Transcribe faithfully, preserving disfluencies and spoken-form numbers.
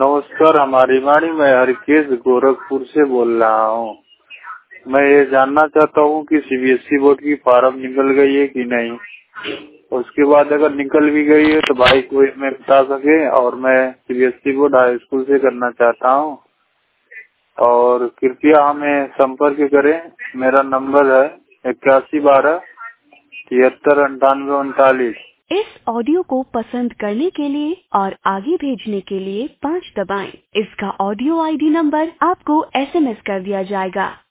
नमस्कार, हमारी वाणी में हरकेश गोरखपुर से बोल रहा हूँ। मैं ये जानना चाहता हूँ कि सीबीएसई बोर्ड की फार्म निकल गई है कि नहीं। उसके बाद अगर निकल भी गई है तो भाई कोई हमें बता सके। और मैं सीबीएसई बोर्ड हाई स्कूल से करना चाहता हूँ और कृपया हमें संपर्क करें। मेरा नंबर है इक्यासी बारह तिहत्तर अंठानवे उनतालीस। इस ऑडियो को पसंद करने के लिए और आगे भेजने के लिए पाँच दबाएं। इसका ऑडियो आईडी नंबर आपको एसएमएस कर दिया जाएगा।